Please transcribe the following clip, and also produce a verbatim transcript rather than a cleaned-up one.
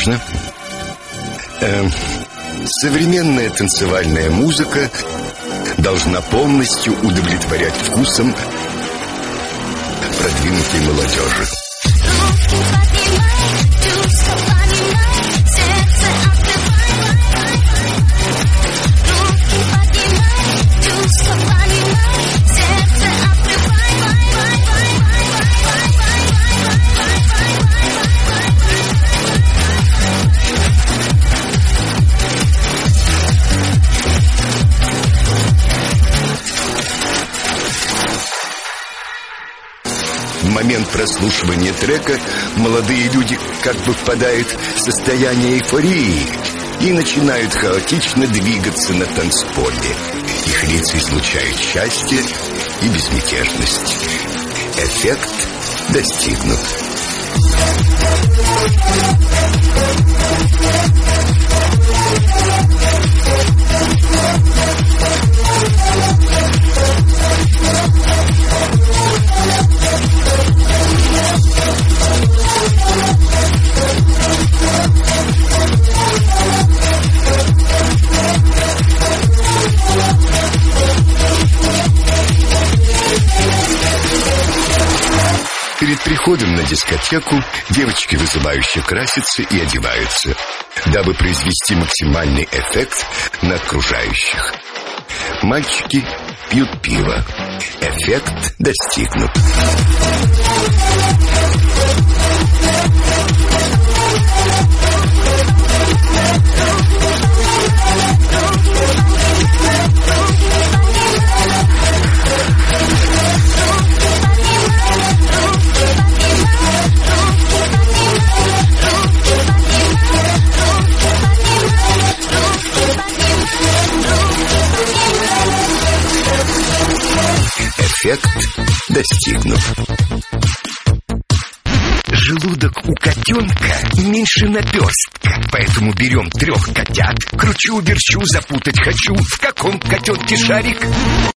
Конечно. Э, современная танцевальная музыка должна полностью удовлетворять вкусам продвинутой молодежи. В момент прослушивания трека молодые люди как бы впадают в состояние эйфории и начинают хаотично двигаться на танцполе. Их лица излучают счастье и безмятежность. Эффект достигнут. Перед приходом на дискотеку девочки вызывающе красятся и одеваются, дабы произвести максимальный эффект на окружающих. Мальчики пьют пиво. Эффект достигнут. Эффект достигнут. Желудок у котенка меньше наперстка, поэтому берем трех котят. Кручу-верчу, запутать хочу. В каком котенке шарик?